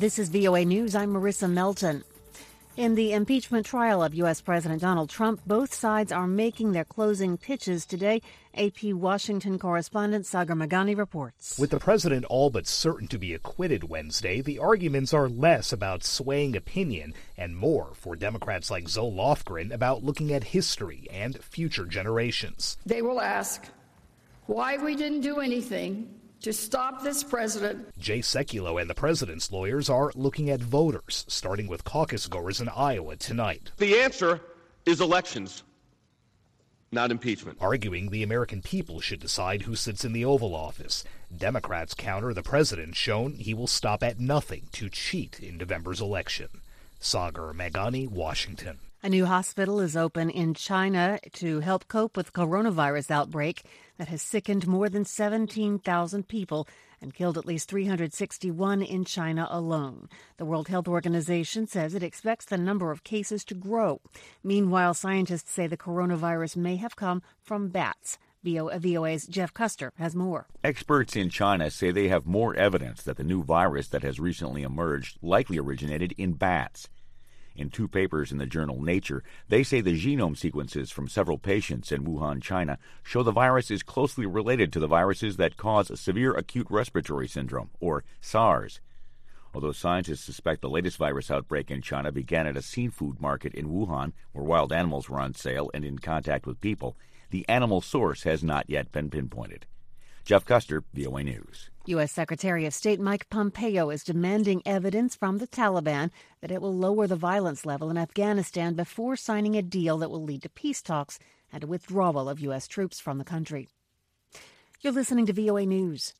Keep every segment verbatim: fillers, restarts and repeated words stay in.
This is V O A News. I'm Marissa Melton. In the impeachment trial of U S. President Donald Trump, both sides are making their closing pitches today. A P Washington correspondent Sagar Meghani reports. With the president all but certain to be acquitted Wednesday, the arguments are less about swaying opinion and more for Democrats like Zoe Lofgren about looking at history and future generations. They will ask why we didn't do anything to stop this president. Jay Sekulow and the president's lawyers are looking at voters, starting with caucus goers in Iowa tonight. The answer is elections, not impeachment. Arguing the American people should decide who sits in the Oval Office. Democrats counter the president's shown he will stop at nothing to cheat in November's election. Sagar Meghani, Washington. A new hospital is open in China to help cope with coronavirus outbreak that has sickened more than seventeen thousand people and killed at least three hundred sixty-one in China alone. The World Health Organization says it expects the number of cases to grow. Meanwhile, scientists say the coronavirus may have come from bats. V O A's Jeff Custer has more. Experts in China say they have more evidence that the new virus that has recently emerged likely originated in bats. In two papers in the journal Nature, they say the genome sequences from several patients in Wuhan, China, show the virus is closely related to the viruses that cause severe acute respiratory syndrome, or SARS. Although scientists suspect the latest virus outbreak in China began at a seafood market in Wuhan, where wild animals were on sale and in contact with people, the animal source has not yet been pinpointed. Jeff Custer, V O A News. U S. Secretary of State Mike Pompeo is demanding evidence from the Taliban that it will lower the violence level in Afghanistan before signing a deal that will lead to peace talks and a withdrawal of U S troops from the country. You're listening to V O A News.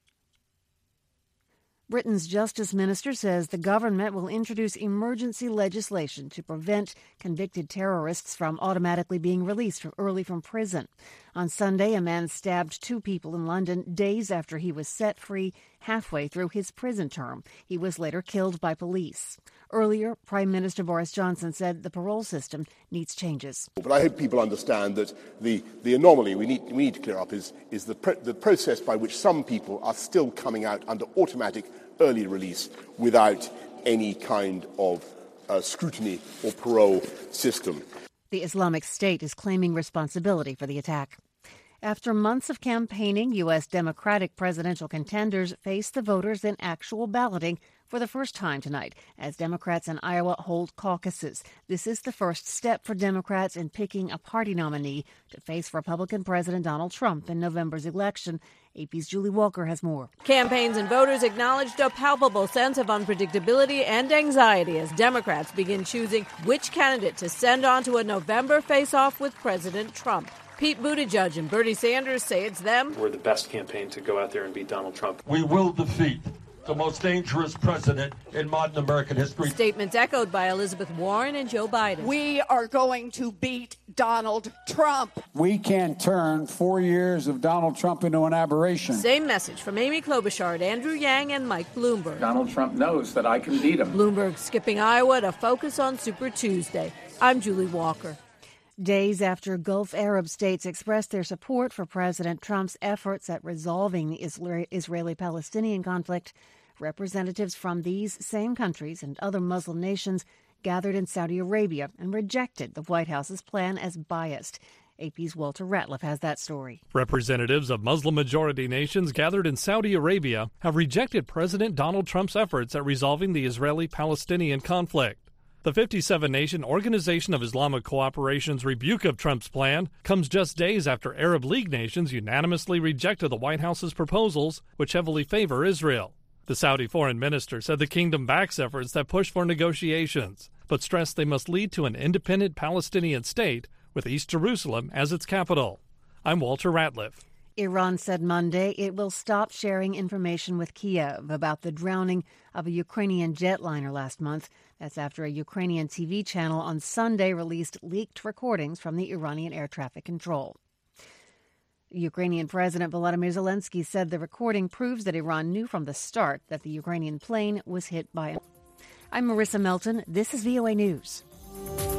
Britain's Justice Minister says the government will introduce emergency legislation to prevent convicted terrorists from automatically being released from early from prison. On Sunday, a man stabbed two people in London days after he was set free halfway through his prison term. He was later killed by police. Earlier, Prime Minister Boris Johnson said the parole system needs changes. But I hope people understand that the, the anomaly we need, we need to clear up is, is the, pr- the process by which some people are still coming out under automatic early release without any kind of uh, scrutiny or parole system. The Islamic State is claiming responsibility for the attack. After months of campaigning, U S. Democratic presidential contenders face the voters in actual balloting for the first time tonight as Democrats in Iowa hold caucuses. This is the first step for Democrats in picking a party nominee to face Republican President Donald Trump in November's election. A P's Julie Walker has more. Campaigns and voters acknowledged a palpable sense of unpredictability and anxiety as Democrats begin choosing which candidate to send on to a November face-off with President Trump. Pete Buttigieg and Bernie Sanders say it's them. We're the best campaign to go out there and beat Donald Trump. We will defeat the most dangerous president in modern American history. Statements echoed by Elizabeth Warren and Joe Biden. We are going to beat Donald Trump. We can't turn four years of Donald Trump into an aberration. Same message from Amy Klobuchar, Andrew Yang, and Mike Bloomberg. Donald Trump knows that I can beat him. Bloomberg skipping Iowa to focus on Super Tuesday. I'm Julie Walker. Days after Gulf Arab states expressed their support for President Trump's efforts at resolving the Israeli-Palestinian conflict, representatives from these same countries and other Muslim nations gathered in Saudi Arabia and rejected the White House's plan as biased. A P's Walter Ratliff has that story. Representatives of Muslim-majority nations gathered in Saudi Arabia have rejected President Donald Trump's efforts at resolving the Israeli-Palestinian conflict. The fifty-seven nation Organization of Islamic Cooperation's rebuke of Trump's plan comes just days after Arab League nations unanimously rejected the White House's proposals, which heavily favor Israel. The Saudi foreign minister said the kingdom backs efforts that push for negotiations, but stressed they must lead to an independent Palestinian state with East Jerusalem as its capital. I'm Walter Ratliff. Iran said Monday it will stop sharing information with Kiev about the drowning of a Ukrainian jetliner last month. That's after a Ukrainian T V channel on Sunday released leaked recordings from the Iranian air traffic control. Ukrainian President Volodymyr Zelensky said the recording proves that Iran knew from the start that the Ukrainian plane was hit by. I'm Marissa Melton. This is V O A News.